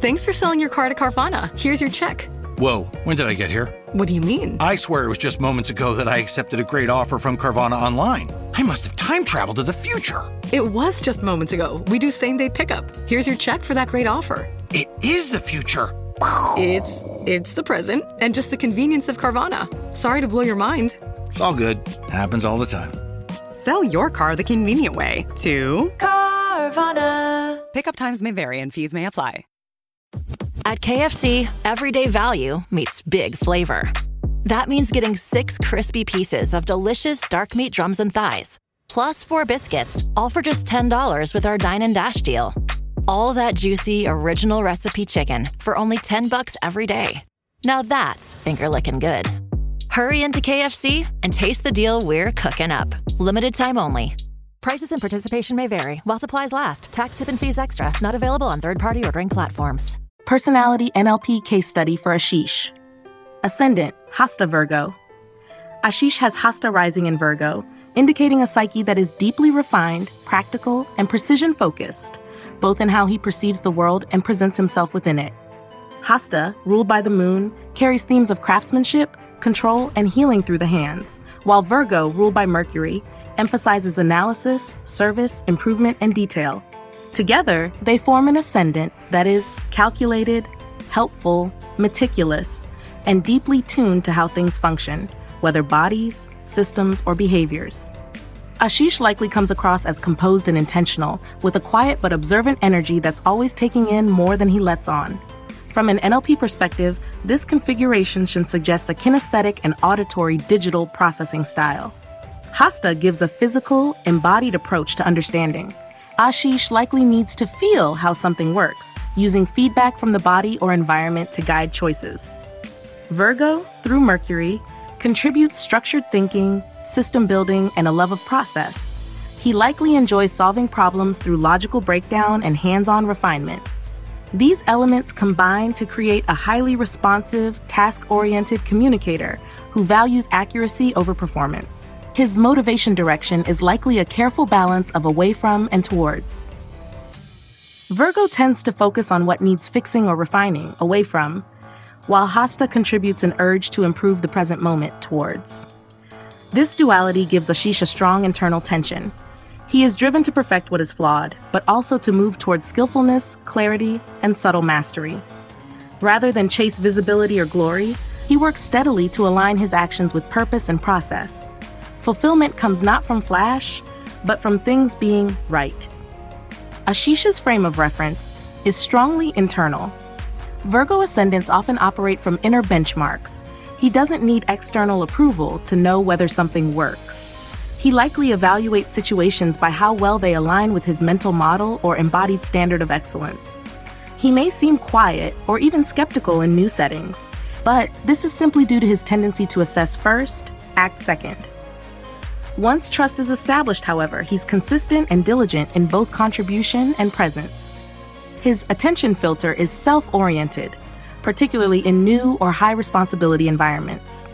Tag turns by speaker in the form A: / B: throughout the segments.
A: Thanks for selling your car to Carvana. Here's your check.
B: Whoa, when did I get here?
A: What do you mean?
B: I swear it was just moments ago that I accepted a great offer from Carvana online. I must have time traveled to the future.
A: It was just moments ago. We do same-day pickup. Here's your check for that great offer.
B: It is the future.
A: It's the present and just the convenience of Carvana. Sorry to blow your mind.
B: It's all good. Happens all the time.
C: Sell your car the convenient way to
D: Carvana.
C: Pickup times may vary and fees may apply.
D: At KFC, everyday value meets big flavor. That means getting 6 crispy pieces of delicious dark meat drums and thighs, plus 4 biscuits, all for just $10 with our Dine and Dash deal. All that juicy, original recipe chicken for only $10 every day. Now that's finger-licking good. Hurry into KFC and taste the deal we're cooking up. Limited time only. Prices and participation may vary while supplies last. Tax, tip, and fees extra. Not available on third-party ordering platforms.
E: Personality NLP case study for Ashish. Ascendant, Hasta Virgo. Ashish has Hasta rising in Virgo, indicating a psyche that is deeply refined, practical, and precision-focused, both in how he perceives the world and presents himself within it. Hasta, ruled by the moon, carries themes of craftsmanship, control, and healing through the hands, while Virgo, ruled by Mercury, emphasizes analysis, service, improvement, and detail. Together, they form an ascendant that is calculated, helpful, meticulous, and deeply tuned to how things function, whether bodies, systems, or behaviors. Ashish likely comes across as composed and intentional, with a quiet but observant energy that's always taking in more than he lets on. From an NLP perspective, this configuration should suggest a kinesthetic and auditory digital processing style. Hasta gives a physical, embodied approach to understanding. Ashish likely needs to feel how something works, using feedback from the body or environment to guide choices. Virgo, through Mercury, contributes structured thinking, system building, and a love of process. He likely enjoys solving problems through logical breakdown and hands-on refinement. These elements combine to create a highly responsive, task-oriented communicator who values accuracy over performance. His motivation direction is likely a careful balance of away from and towards. Virgo tends to focus on what needs fixing or refining, away from, while Hasta contributes an urge to improve the present moment, towards. This duality gives Ashish a strong internal tension. He is driven to perfect what is flawed, but also to move towards skillfulness, clarity, and subtle mastery. Rather than chase visibility or glory, he works steadily to align his actions with purpose and process. Fulfillment comes not from flash, but from things being right. Ashish's frame of reference is strongly internal. Virgo ascendants often operate from inner benchmarks. He doesn't need external approval to know whether something works. He likely evaluates situations by how well they align with his mental model or embodied standard of excellence. He may seem quiet or even skeptical in new settings, but this is simply due to his tendency to assess first, act second. Once trust is established, however, he's consistent and diligent in both contribution and presence. His attention filter is self-oriented, particularly in new or high-responsibility environments.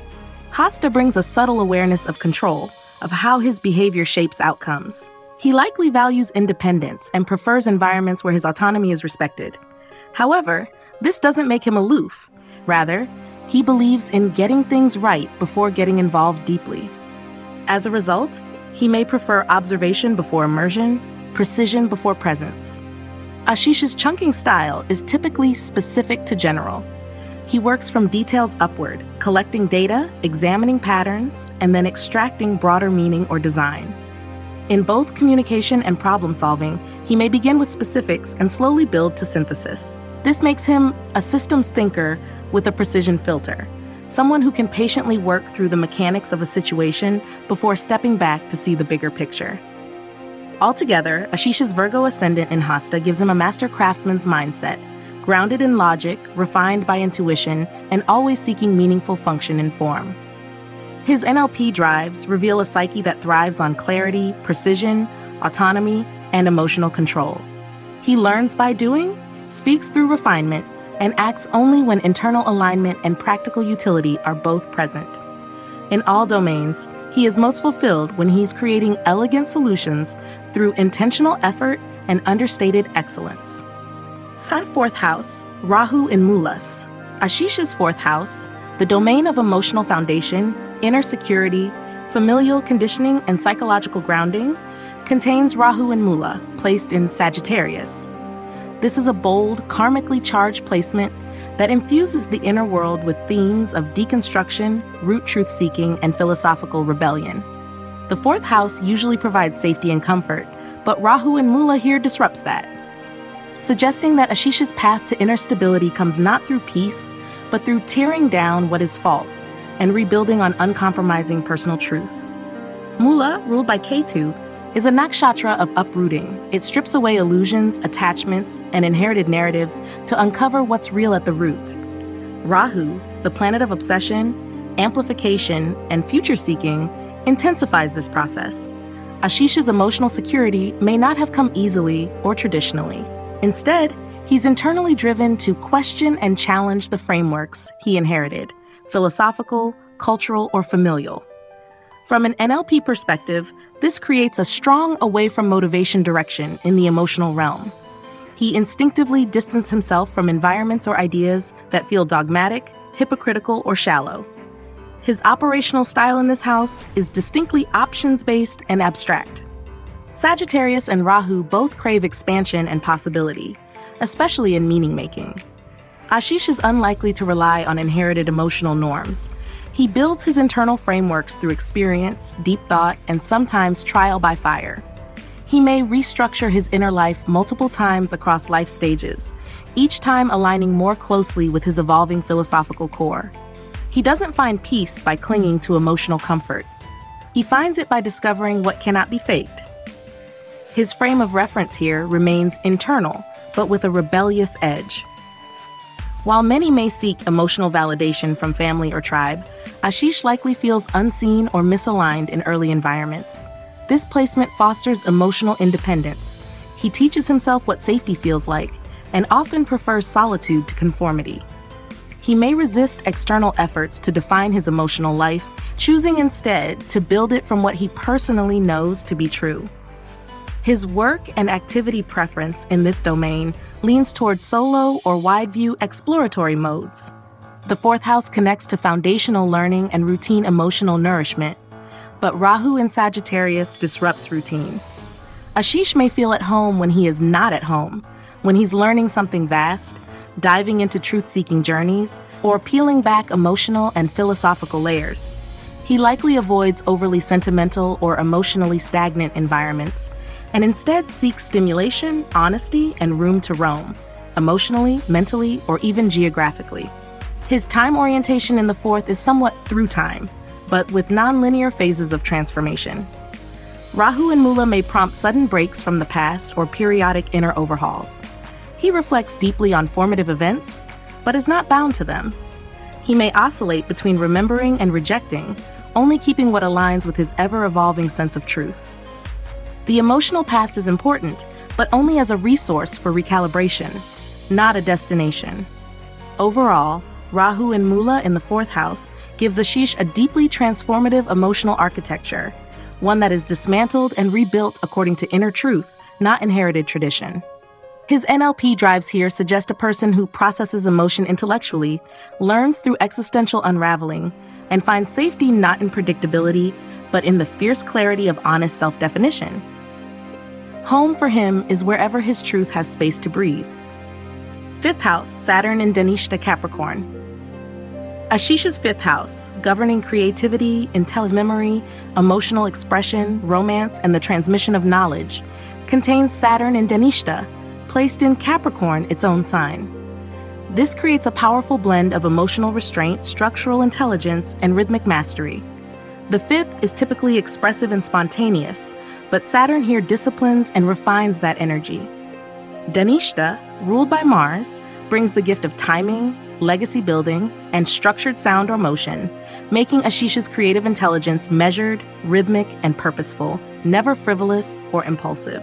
E: Hasta brings a subtle awareness of control, of how his behavior shapes outcomes. He likely values independence and prefers environments where his autonomy is respected. However, this doesn't make him aloof. Rather, he believes in getting things right before getting involved deeply. As a result, he may prefer observation before immersion, precision before presence. Ashish's chunking style is typically specific to general. He works from details upward, collecting data, examining patterns, and then extracting broader meaning or design. In both communication and problem solving, he may begin with specifics and slowly build to synthesis. This makes him a systems thinker with a precision filter, someone who can patiently work through the mechanics of a situation before stepping back to see the bigger picture. Altogether, Ashish's Virgo ascendant in Hasta gives him a master craftsman's mindset, grounded in logic, refined by intuition, and always seeking meaningful function and form. His NLP drives reveal a psyche that thrives on clarity, precision, autonomy, and emotional control. He learns by doing, speaks through refinement, and acts only when internal alignment and practical utility are both present. In all domains, he is most fulfilled when he's creating elegant solutions through intentional effort and understated excellence. Sun fourth house, Rahu in Mulas. Ashish's fourth house, the domain of emotional foundation, inner security, familial conditioning, and psychological grounding, contains Rahu and Mula, placed in Sagittarius. This is a bold, karmically charged placement that infuses the inner world with themes of deconstruction, root truth-seeking, and philosophical rebellion. The fourth house usually provides safety and comfort, but Rahu and Mula here disrupts that, suggesting that Ashish's path to inner stability comes not through peace, but through tearing down what is false and rebuilding on uncompromising personal truth. Mula, ruled by Ketu, is a nakshatra of uprooting. It strips away illusions, attachments, and inherited narratives to uncover what's real at the root. Rahu, the planet of obsession, amplification, and future-seeking, intensifies this process. Ashish's emotional security may not have come easily or traditionally. Instead, he's internally driven to question and challenge the frameworks he inherited, philosophical, cultural, or familial. From an NLP perspective, this creates a strong away-from-motivation direction in the emotional realm. He instinctively distances himself from environments or ideas that feel dogmatic, hypocritical, or shallow. His operational style in this house is distinctly options-based and abstract. Sagittarius and Rahu both crave expansion and possibility, especially in meaning-making. Ashish is unlikely to rely on inherited emotional norms. He builds his internal frameworks through experience, deep thought, and sometimes trial by fire. He may restructure his inner life multiple times across life stages, each time aligning more closely with his evolving philosophical core. He doesn't find peace by clinging to emotional comfort. He finds it by discovering what cannot be faked. His frame of reference here remains internal, but with a rebellious edge. While many may seek emotional validation from family or tribe, Ashish likely feels unseen or misaligned in early environments. This placement fosters emotional independence. He teaches himself what safety feels like, and often prefers solitude to conformity. He may resist external efforts to define his emotional life, choosing instead to build it from what he personally knows to be true. His work and activity preference in this domain leans towards solo or wide-view exploratory modes. The fourth house connects to foundational learning and routine emotional nourishment, but Rahu in Sagittarius disrupts routine. Ashish may feel at home when he is not at home, when he's learning something vast, diving into truth-seeking journeys, or peeling back emotional and philosophical layers. He likely avoids overly sentimental or emotionally stagnant environments, and instead seeks stimulation, honesty, and room to roam, emotionally, mentally, or even geographically. His time orientation in the fourth is somewhat through time, but with non-linear phases of transformation. Rahu and Mula may prompt sudden breaks from the past or periodic inner overhauls. He reflects deeply on formative events, but is not bound to them. He may oscillate between remembering and rejecting, only keeping what aligns with his ever-evolving sense of truth. The emotional past is important, but only as a resource for recalibration, not a destination. Overall, Rahu and Mula in the fourth house gives Ashish a deeply transformative emotional architecture, one that is dismantled and rebuilt according to inner truth, not inherited tradition. His NLP drives here suggest a person who processes emotion intellectually, learns through existential unraveling, and finds safety not in predictability, but in the fierce clarity of honest self-definition. Home for him is wherever his truth has space to breathe. Fifth house, Saturn in Dhanishta Capricorn. Ashish's fifth house, governing creativity, intelligent memory, emotional expression, romance, and the transmission of knowledge, contains Saturn in Dhanishta, placed in Capricorn, its own sign. This creates a powerful blend of emotional restraint, structural intelligence, and rhythmic mastery. The fifth is typically expressive and spontaneous, but Saturn here disciplines and refines that energy. Dhanishta, ruled by Mars, brings the gift of timing, legacy building, and structured sound or motion, making Ashish's creative intelligence measured, rhythmic, and purposeful, never frivolous or impulsive.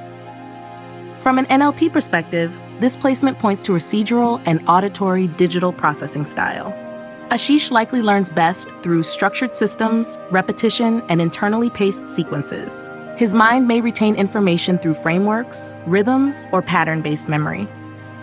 E: From an NLP perspective, this placement points to procedural and auditory digital processing style. Ashish likely learns best through structured systems, repetition, and internally paced sequences. His mind may retain information through frameworks, rhythms, or pattern-based memory.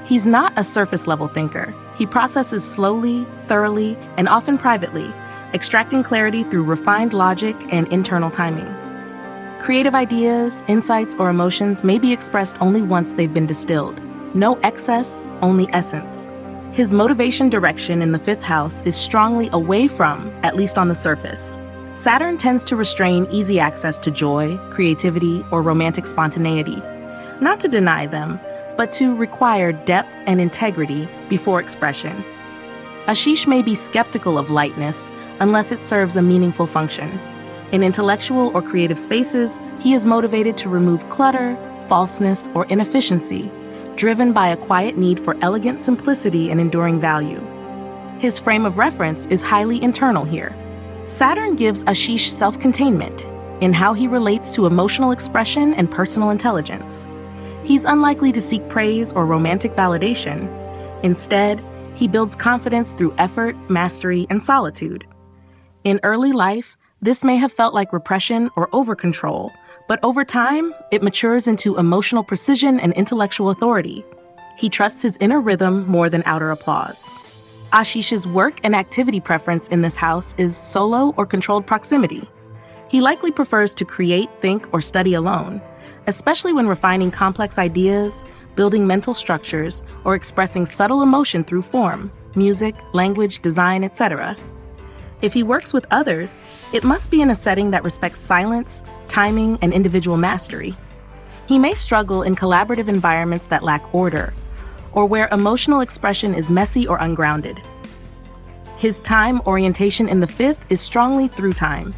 E: He's not a surface-level thinker. He processes slowly, thoroughly, and often privately, extracting clarity through refined logic and internal timing. Creative ideas, insights, or emotions may be expressed only once they've been distilled. No excess, only essence. His motivation direction in the fifth house is strongly away from, at least on the surface. Saturn tends to restrain easy access to joy, creativity, or romantic spontaneity. Not to deny them, but to require depth and integrity before expression. Ashish may be skeptical of lightness unless it serves a meaningful function. In intellectual or creative spaces, he is motivated to remove clutter, falseness, or inefficiency, driven by a quiet need for elegant simplicity and enduring value. His frame of reference is highly internal here. Saturn gives Ashish self-containment in how he relates to emotional expression and personal intelligence. He's unlikely to seek praise or romantic validation. Instead, he builds confidence through effort, mastery, and solitude. In early life, this may have felt like repression or over-control, but over time, it matures into emotional precision and intellectual authority. He trusts his inner rhythm more than outer applause. Ashish's work and activity preference in this house is solo or controlled proximity. He likely prefers to create, think, or study alone, especially when refining complex ideas, building mental structures, or expressing subtle emotion through form, music, language, design, etc. If he works with others, it must be in a setting that respects silence, timing, and individual mastery. He may struggle in collaborative environments that lack order, or where emotional expression is messy or ungrounded. His time orientation in the fifth is strongly through time.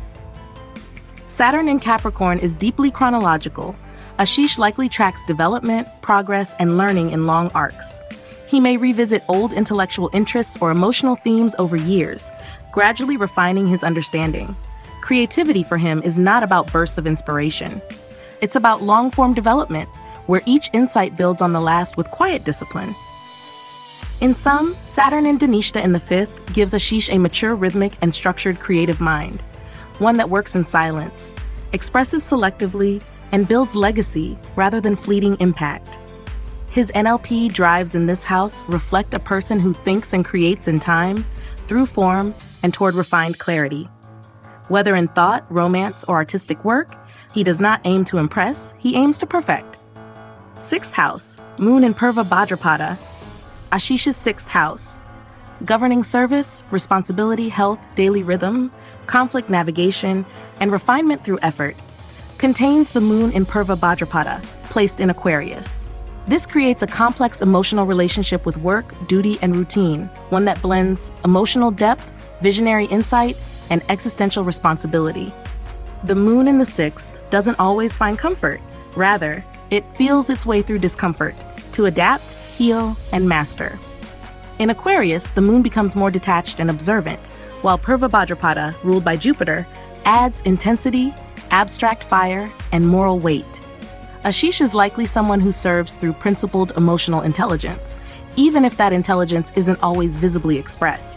E: Saturn in Capricorn is deeply chronological. Ashish likely tracks development, progress, and learning in long arcs. He may revisit old intellectual interests or emotional themes over years, gradually refining his understanding. Creativity for him is not about bursts of inspiration. It's about long-form development, where each insight builds on the last with quiet discipline. In sum, Saturn in Dhanishta in the fifth gives Ashish a mature rhythmic and structured creative mind, one that works in silence, expresses selectively, and builds legacy rather than fleeting impact. His NLP drives in this house reflect a person who thinks and creates in time, through form, and toward refined clarity. Whether in thought, romance, or artistic work, he does not aim to impress, he aims to perfect. Sixth house, Moon in Purva Bhadrapada, Ashish's sixth house. Governing service, responsibility, health, daily rhythm, conflict navigation, and refinement through effort. Contains the Moon in Purva Bhadrapada, placed in Aquarius. This creates a complex emotional relationship with work, duty, and routine, one that blends emotional depth, visionary insight, and existential responsibility. The Moon in the sixth doesn't always find comfort. Rather, it feels its way through discomfort to adapt, heal, and master. In Aquarius, the Moon becomes more detached and observant, while Purva Bhadrapada, ruled by Jupiter, adds intensity, abstract fire, and moral weight. Ashish is likely someone who serves through principled emotional intelligence, even if that intelligence isn't always visibly expressed.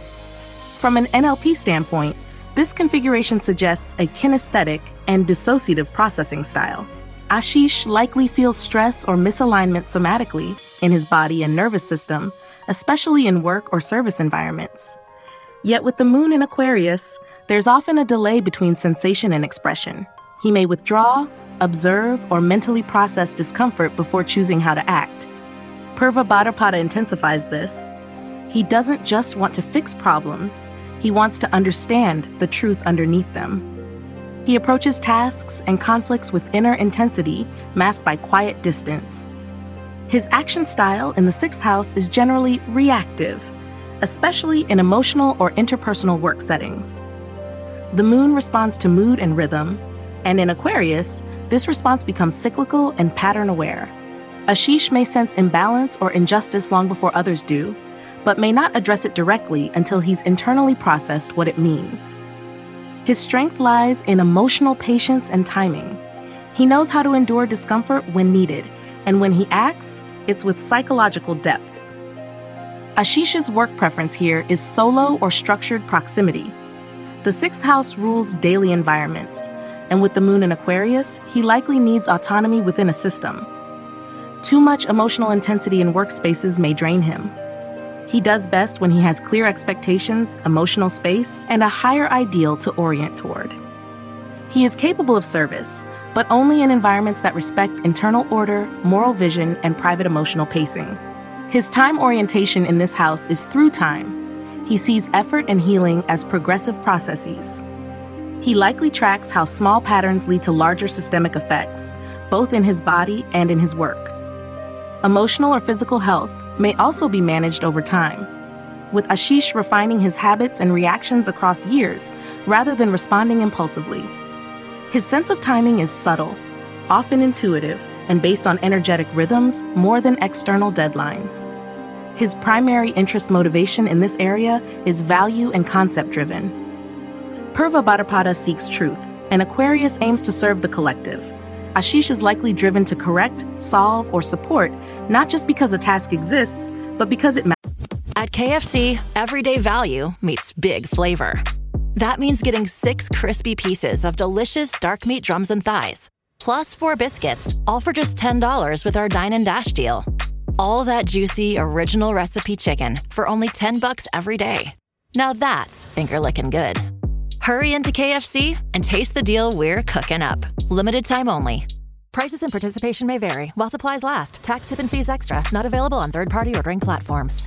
E: From an NLP standpoint, this configuration suggests a kinesthetic and dissociative processing style. Ashish likely feels stress or misalignment somatically in his body and nervous system, especially in work or service environments. Yet with the Moon in Aquarius, there's often a delay between sensation and expression. He may withdraw, observe, or mentally process discomfort before choosing how to act. Purva Bhadrapada intensifies this. He doesn't just want to fix problems, he wants to understand the truth underneath them. He approaches tasks and conflicts with inner intensity, masked by quiet distance. His action style in the sixth house is generally reactive, especially in emotional or interpersonal work settings. The Moon responds to mood and rhythm, and in Aquarius, this response becomes cyclical and pattern-aware. Ashish may sense imbalance or injustice long before others do, but may not address it directly until he's internally processed what it means. His strength lies in emotional patience and timing. He knows how to endure discomfort when needed, and when he acts, it's with psychological depth. Ashish's work preference here is solo or structured proximity. The sixth house rules daily environments, and with the Moon in Aquarius, he likely needs autonomy within a system. Too much emotional intensity in workspaces may drain him. He does best when he has clear expectations, emotional space, and a higher ideal to orient toward. He is capable of service, but only in environments that respect internal order, moral vision, and private emotional pacing. His time orientation in this house is through time. He sees effort and healing as progressive processes. He likely tracks how small patterns lead to larger systemic effects, both in his body and in his work. Emotional or physical health may also be managed over time, with Ashish refining his habits and reactions across years rather than responding impulsively. His sense of timing is subtle, often intuitive, and based on energetic rhythms more than external deadlines. His primary interest motivation in this area is value and concept-driven. Purva Bhadrapada seeks truth, and Aquarius aims to serve the collective. Ashish is likely driven to correct, solve, or support, not just because a task exists, but because it matters.
D: At KFC, everyday value meets big flavor. That means getting 6 crispy pieces of delicious dark meat drums and thighs, plus 4 biscuits, all for just $10 with our Dine and Dash deal. All that juicy, original recipe chicken for only $10 every day. Now that's finger-licking good. Hurry into KFC and taste the deal we're cooking up. Limited time only. Prices and participation may vary while supplies last. Tax, tip, and fees extra. Not available on third-party ordering platforms.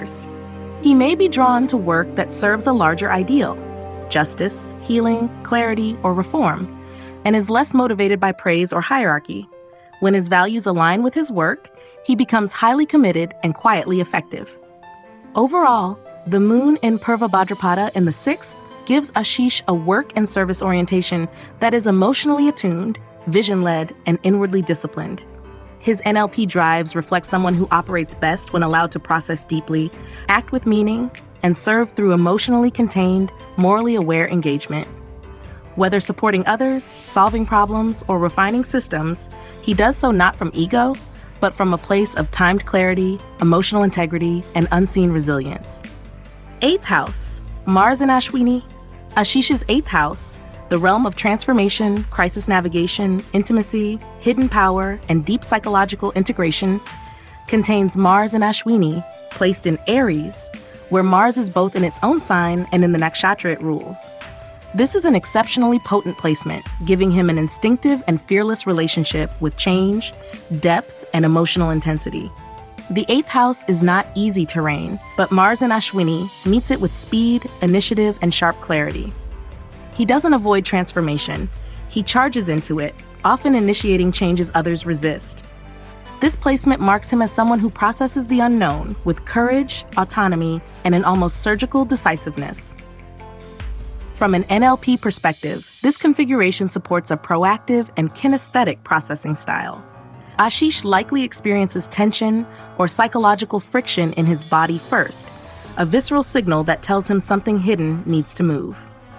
E: He may be drawn to work that serves a larger ideal, justice, healing, clarity, or reform, and is less motivated by praise or hierarchy. When his values align with his work, he becomes highly committed and quietly effective. Overall, the moon in Purva Bhadrapada in the 6th gives Ashish a work and service orientation that is emotionally attuned, vision-led, and inwardly disciplined. His NLP drives reflect someone who operates best when allowed to process deeply, act with meaning, and serve through emotionally contained, morally aware engagement. Whether supporting others, solving problems, or refining systems, he does so not from ego, but from a place of timed clarity, emotional integrity, and unseen resilience. 8th house, Mars and Ashwini. Ashish's 8th house, the realm of transformation, crisis navigation, intimacy, hidden power, and deep psychological integration, contains Mars and Ashwini, placed in Aries, where Mars is both in its own sign and in the nakshatra it rules. This is an exceptionally potent placement, giving him an instinctive and fearless relationship with change, depth, and emotional intensity. The 8th house is not easy terrain, but Mars in Ashwini meets it with speed, initiative, and sharp clarity. He doesn't avoid transformation. He charges into it, often initiating changes others resist. This placement marks him as someone who processes the unknown with courage, autonomy, and an almost surgical decisiveness. From an NLP perspective, this configuration supports a proactive and kinesthetic processing style. Ashish likely experiences tension or psychological friction in his body first, a visceral signal that tells him something hidden needs to move.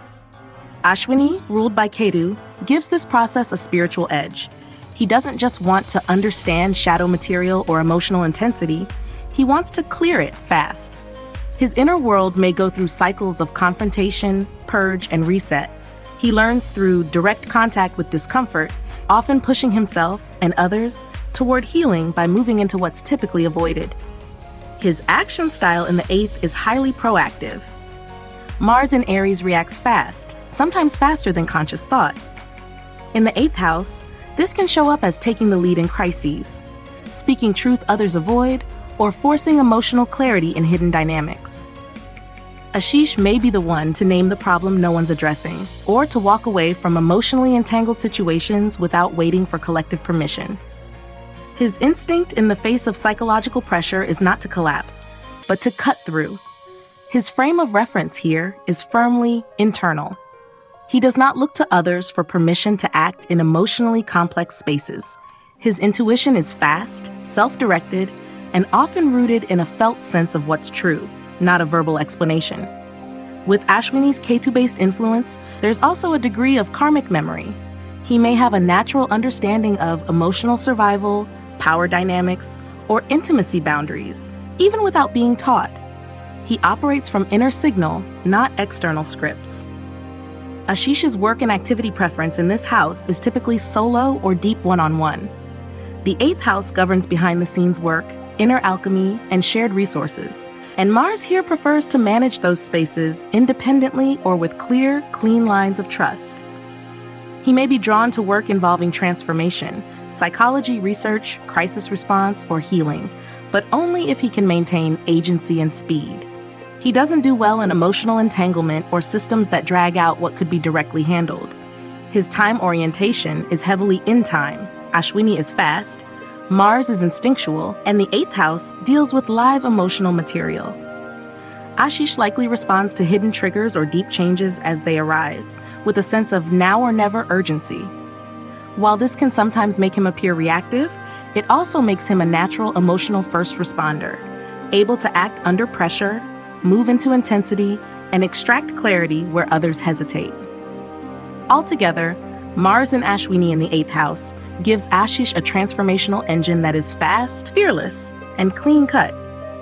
E: Ashwini, ruled by Ketu, gives this process a spiritual edge. He doesn't just want to understand shadow material or emotional intensity, he wants to clear it fast. His inner world may go through cycles of confrontation, purge, and reset. He learns through direct contact with discomfort, often pushing himself and others toward healing by moving into what's typically avoided. His action style in the 8th is highly proactive. Mars in Aries reacts fast, sometimes faster than conscious thought. In the 8th house, this can show up as taking the lead in crises, speaking truth others avoid, or forcing emotional clarity in hidden dynamics. Ashish may be the one to name the problem no one's addressing, or to walk away from emotionally entangled situations without waiting for collective permission. His instinct in the face of psychological pressure is not to collapse, but to cut through. His frame of reference here is firmly internal. He does not look to others for permission to act in emotionally complex spaces. His intuition is fast, self-directed, and often rooted in a felt sense of what's true, not a verbal explanation. With Ashwini's Ketu-based influence, there's also a degree of karmic memory. He may have a natural understanding of emotional survival, power dynamics, or intimacy boundaries, even without being taught. He operates from inner signal, not external scripts. Ashish's work and activity preference in this house is typically solo or deep one-on-one. The 8th house governs behind-the-scenes work, inner alchemy, and shared resources. And Mars here prefers to manage those spaces independently or with clear, clean lines of trust. He may be drawn to work involving transformation, psychology research, crisis response, or healing, but only if he can maintain agency and speed. He doesn't do well in emotional entanglement or systems that drag out what could be directly handled. His time orientation is heavily in time. Ashwini is fast, Mars is instinctual, and the 8th house deals with live emotional material. Ashish likely responds to hidden triggers or deep changes as they arise, with a sense of now or never urgency. While this can sometimes make him appear reactive, it also makes him a natural emotional first responder, able to act under pressure, move into intensity, and extract clarity where others hesitate. Altogether, Mars and Ashwini in the 8th house gives Ashish a transformational engine that is fast, fearless, and clean-cut.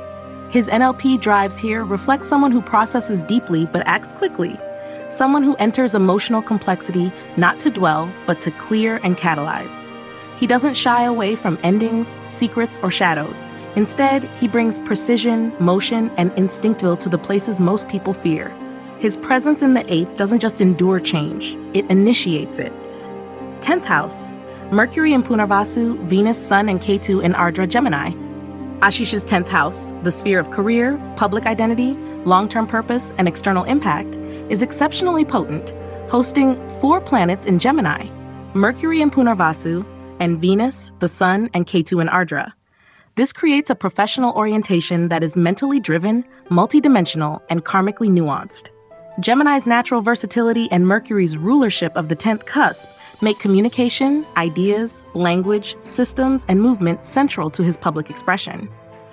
E: His NLP drives here reflect someone who processes deeply but acts quickly, someone who enters emotional complexity not to dwell but to clear and catalyze. He doesn't shy away from endings, secrets, or shadows. Instead, he brings precision, motion, and instinctful to the places most people fear. His presence in the 8th doesn't just endure change, it initiates it. 10th house, Mercury in Punarvasu, Venus, Sun, and Ketu in Ardra, Gemini. Ashish's 10th house, the sphere of career, public identity, long-term purpose, and external impact, is exceptionally potent, hosting 4 planets in Gemini, Mercury in Punarvasu, and Venus, the Sun, and Ketu in Ardra. This creates a professional orientation that is mentally driven, multidimensional, and karmically nuanced. Gemini's natural versatility and Mercury's rulership of the 10th cusp make communication, ideas, language, systems, and movement central to his public expression.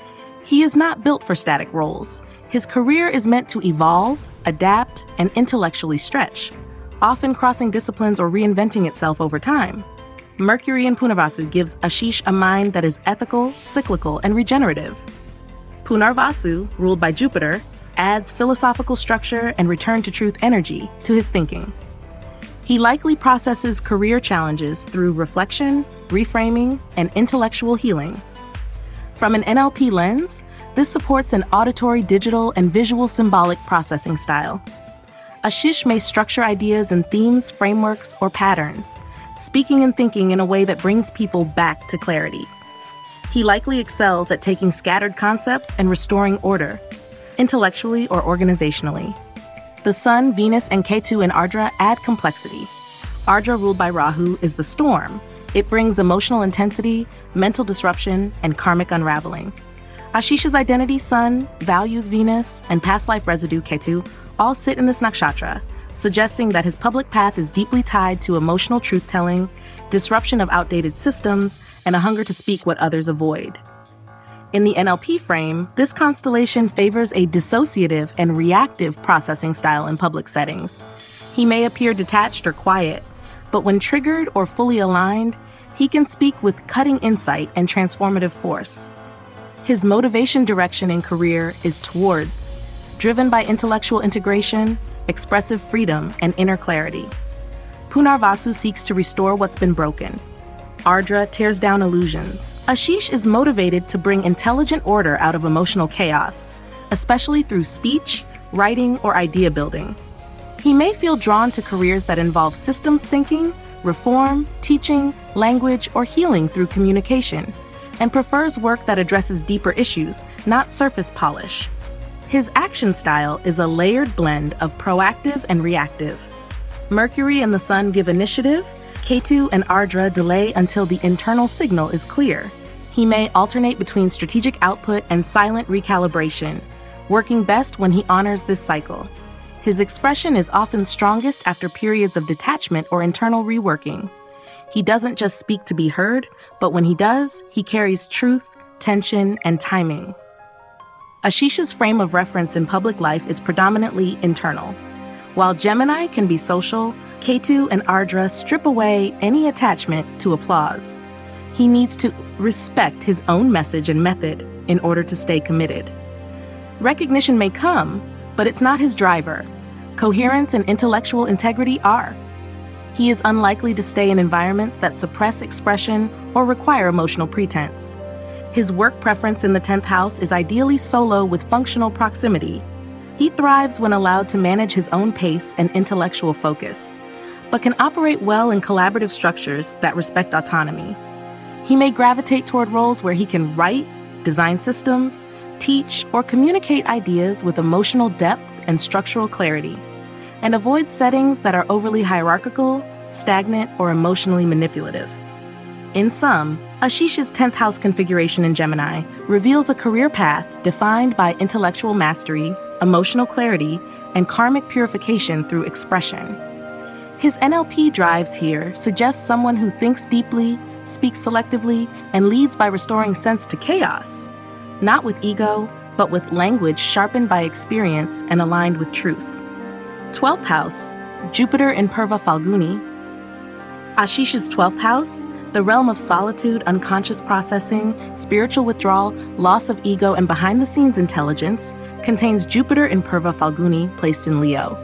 E: He is not built for static roles. His career is meant to evolve, adapt, and intellectually stretch, often crossing disciplines or reinventing itself over time. Mercury in Punarvasu gives Ashish a mind that is ethical, cyclical, and regenerative. Punarvasu, ruled by Jupiter, adds philosophical structure and return-to-truth energy to his thinking. He likely processes career challenges through reflection, reframing, and intellectual healing. From an NLP lens, this supports an auditory, digital, and visual symbolic processing style. Ashish may structure ideas in themes, frameworks, or patterns, speaking and thinking in a way that brings people back to clarity. He likely excels at taking scattered concepts and restoring order, intellectually or organizationally. The Sun, Venus, and Ketu in Ardra add complexity. Ardra, ruled by Rahu, is the storm. It brings emotional intensity, mental disruption, and karmic unraveling. Ashish's identity, Sun, values, Venus, and past life residue, Ketu, all sit in this nakshatra, suggesting that his public path is deeply tied to emotional truth-telling, disruption of outdated systems, and a hunger to speak what others avoid. In the NLP frame, this constellation favors a dissociative and reactive processing style in public settings. He may appear detached or quiet, but when triggered or fully aligned, he can speak with cutting insight and transformative force. His motivation direction in career is towards, driven by intellectual integration, expressive freedom, and inner clarity. Punarvasu seeks to restore what's been broken. Ardra tears down illusions. Ashish is motivated to bring intelligent order out of emotional chaos, especially through speech, writing, or idea building. He may feel drawn to careers that involve systems thinking, reform, teaching, language, or healing through communication, and prefers work that addresses deeper issues, not surface polish. His action style is a layered blend of proactive and reactive. Mercury and the Sun give initiative, Ketu and Ardra delay until the internal signal is clear. He may alternate between strategic output and silent recalibration, working best when he honors this cycle. His expression is often strongest after periods of detachment or internal reworking. He doesn't just speak to be heard, but when he does, he carries truth, tension, and timing. Ashish's frame of reference in public life is predominantly internal. While Gemini can be social, Ketu and Ardra strip away any attachment to applause. He needs to respect his own message and method in order to stay committed. Recognition may come, but it's not his driver. Coherence and intellectual integrity are. He is unlikely to stay in environments that suppress expression or require emotional pretense. His work preference in the 10th house is ideally solo with functional proximity. He thrives when allowed to manage his own pace and intellectual focus, but can operate well in collaborative structures that respect autonomy. He may gravitate toward roles where he can write, design systems, teach, or communicate ideas with emotional depth and structural clarity, and avoid settings that are overly hierarchical, stagnant, or emotionally manipulative. In sum, Ashish's 10th house configuration in Gemini reveals a career path defined by intellectual mastery, emotional clarity, and karmic purification through expression. His NLP drives here suggest someone who thinks deeply, speaks selectively, and leads by restoring sense to chaos, not with ego, but with language sharpened by experience and aligned with truth. 12th house, Jupiter in Purva Falguni. Ashish's 12th house, the realm of solitude, unconscious processing, spiritual withdrawal, loss of ego, and behind-the-scenes intelligence, contains Jupiter in Purva Falguni placed in Leo.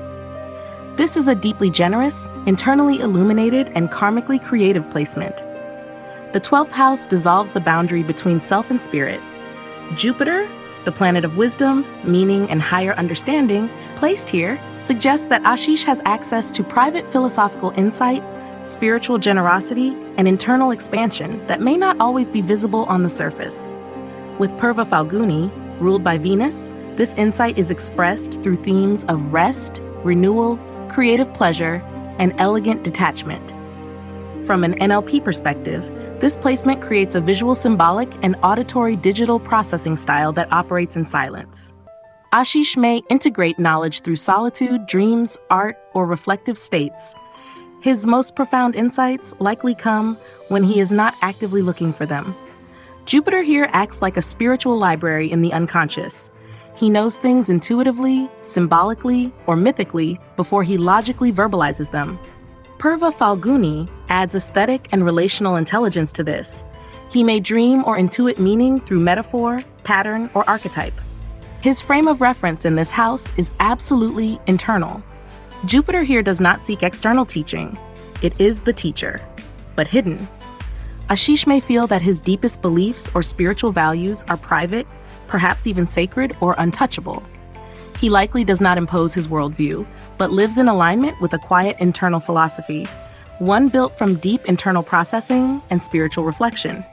E: This is a deeply generous, internally illuminated, and karmically creative placement. The 12th house dissolves the boundary between self and spirit. Jupiter, the planet of wisdom, meaning, and higher understanding, placed here, suggests that Ashish has access to private philosophical insight, spiritual generosity, and internal expansion that may not always be visible on the surface. With Purva Falguni, ruled by Venus, this insight is expressed through themes of rest, renewal, creative pleasure, and elegant detachment. From an NLP perspective, this placement creates a visual symbolic and auditory digital processing style that operates in silence. Ashish may integrate knowledge through solitude, dreams, art, or reflective states. His most profound insights likely come when he is not actively looking for them. Jupiter here acts like a spiritual library in the unconscious. He knows things intuitively, symbolically, or mythically before he logically verbalizes them. Purva Falguni adds aesthetic and relational intelligence to this. He may dream or intuit meaning through metaphor, pattern, or archetype. His frame of reference in this house is absolutely internal. Jupiter here does not seek external teaching. It is the teacher, but hidden. Ashish may feel that his deepest beliefs or spiritual values are private, perhaps even sacred or untouchable. He likely does not impose his worldview, but lives in alignment with a quiet internal philosophy, one built from deep internal processing and spiritual reflection.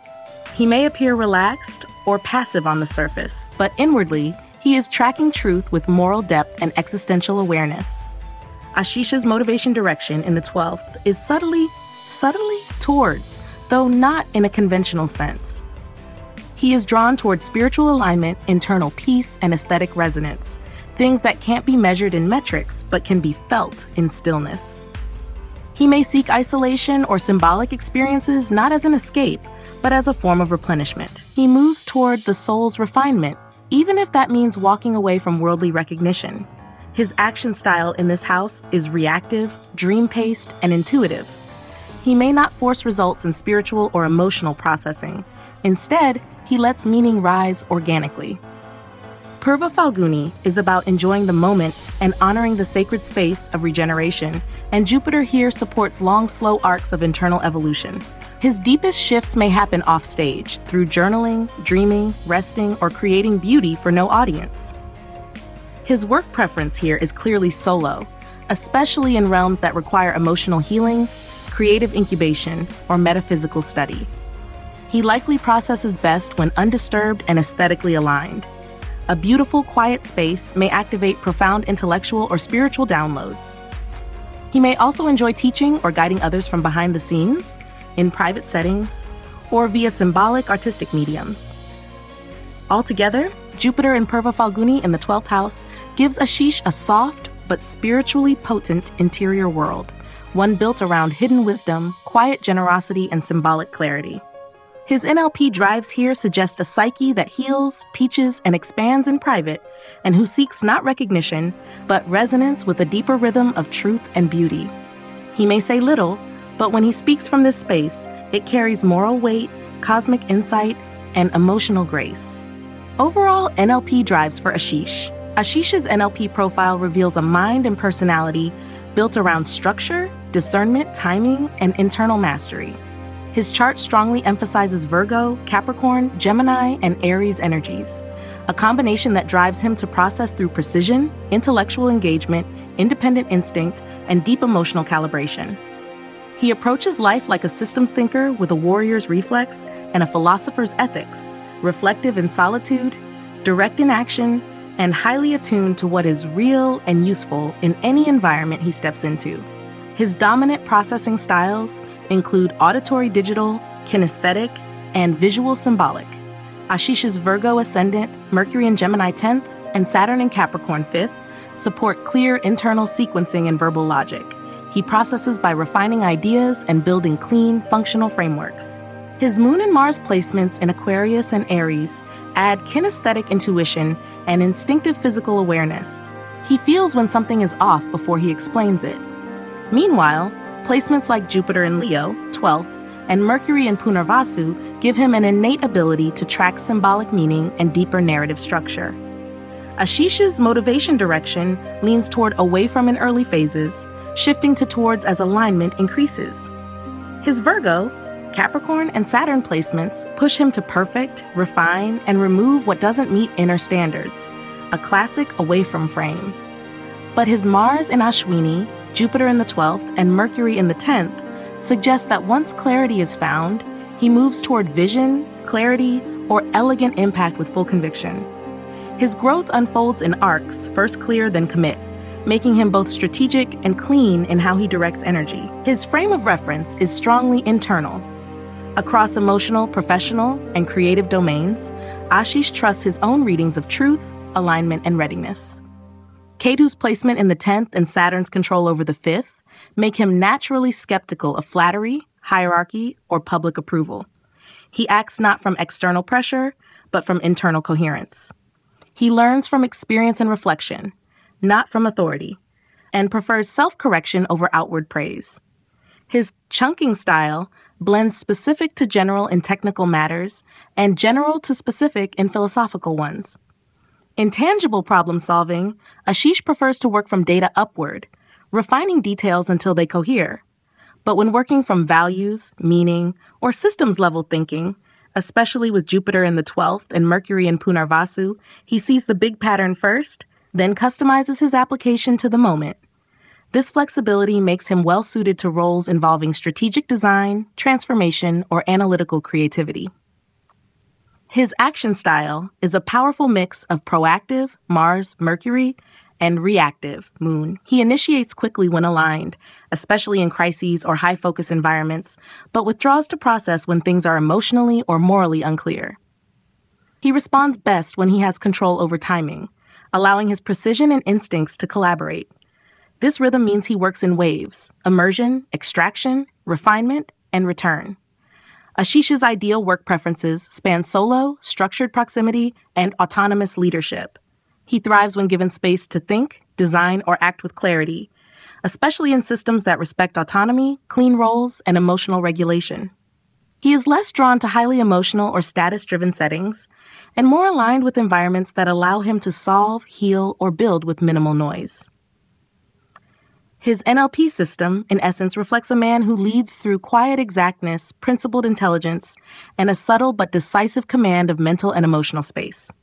E: He may appear relaxed or passive on the surface, but inwardly, he is tracking truth with moral depth and existential awareness. Ashish's motivation direction in the 12th is subtly towards, though not in a conventional sense. He is drawn towards spiritual alignment, internal peace, and aesthetic resonance, things that can't be measured in metrics but can be felt in stillness. He may seek isolation or symbolic experiences not as an escape, but as a form of replenishment. He moves toward the soul's refinement, even if that means walking away from worldly recognition. His action style in this house is reactive, dream-paced, and intuitive. He may not force results in spiritual or emotional processing. Instead, he lets meaning rise organically. Purva Falguni is about enjoying the moment and honoring the sacred space of regeneration, and Jupiter here supports long, slow arcs of internal evolution. His deepest shifts may happen offstage, through journaling, dreaming, resting, or creating beauty for no audience. His work preference here is clearly solo, especially in realms that require emotional healing, creative incubation, or metaphysical study. He likely processes best when undisturbed and aesthetically aligned. A beautiful, quiet space may activate profound intellectual or spiritual downloads. He may also enjoy teaching or guiding others from behind the scenes, in private settings, or via symbolic artistic mediums. Altogether, Jupiter in Purva Falguni in the 12th house gives Ashish a soft but spiritually potent interior world, one built around hidden wisdom, quiet generosity, and symbolic clarity. His NLP drives here suggest a psyche that heals, teaches, and expands in private, and who seeks not recognition, but resonance with a deeper rhythm of truth and beauty. He may say little, but when he speaks from this space, it carries moral weight, cosmic insight, and emotional grace. Overall, NLP drives for Ashish. Ashish's NLP profile reveals a mind and personality built around structure, discernment, timing, and internal mastery. His chart strongly emphasizes Virgo, Capricorn, Gemini, and Aries energies, a combination that drives him to process through precision, intellectual engagement, independent instinct, and deep emotional calibration. He approaches life like a systems thinker with a warrior's reflex and a philosopher's ethics, reflective in solitude, direct in action, and highly attuned to what is real and useful in any environment he steps into. His dominant processing styles include auditory digital, kinesthetic, and visual symbolic. Ashish's Virgo ascendant, Mercury in Gemini 10th, and Saturn in Capricorn 5th support clear internal sequencing and verbal logic. He processes by refining ideas and building clean, functional frameworks. His Moon and Mars placements in Aquarius and Aries add kinesthetic intuition and instinctive physical awareness. He feels when something is off before he explains it. Meanwhile, placements like Jupiter in Leo, 12th, and Mercury in Punarvasu give him an innate ability to track symbolic meaning and deeper narrative structure. Ashish's motivation direction leans toward away from in early phases, shifting to towards as alignment increases. His Virgo, Capricorn, and Saturn placements push him to perfect, refine, and remove what doesn't meet inner standards, a classic away from frame. But his Mars in Ashwini, Jupiter in the 12th, and Mercury in the 10th suggest that once clarity is found, he moves toward vision, clarity, or elegant impact with full conviction. His growth unfolds in arcs, first clear, then commit, making him both strategic and clean in how he directs energy. His frame of reference is strongly internal. Across emotional, professional, and creative domains, Ashish trusts his own readings of truth, alignment, and readiness. Ketu's placement in the 10th and Saturn's control over the 5th make him naturally skeptical of flattery, hierarchy, or public approval. He acts not from external pressure, but from internal coherence. He learns from experience and reflection, not from authority, and prefers self-correction over outward praise. His chunking style blends specific to general in technical matters and general to specific in philosophical ones. In tangible problem solving, Ashish prefers to work from data upward, refining details until they cohere. But when working from values, meaning, or systems-level thinking, especially with Jupiter in the 12th and Mercury in Punarvasu, he sees the big pattern first, then customizes his application to the moment. This flexibility makes him well-suited to roles involving strategic design, transformation, or analytical creativity. His action style is a powerful mix of proactive, Mars, Mercury, and reactive, Moon. He initiates quickly when aligned, especially in crises or high-focus environments, but withdraws to process when things are emotionally or morally unclear. He responds best when he has control over timing, allowing his precision and instincts to collaborate. This rhythm means he works in waves: immersion, extraction, refinement, and return. Ashish's ideal work preferences span solo, structured proximity, and autonomous leadership. He thrives when given space to think, design, or act with clarity, especially in systems that respect autonomy, clean roles, and emotional regulation. He is less drawn to highly emotional or status-driven settings, and more aligned with environments that allow him to solve, heal, or build with minimal noise. His NLP system, in essence, reflects a man who leads through quiet exactness, principled intelligence, and a subtle but decisive command of mental and emotional space.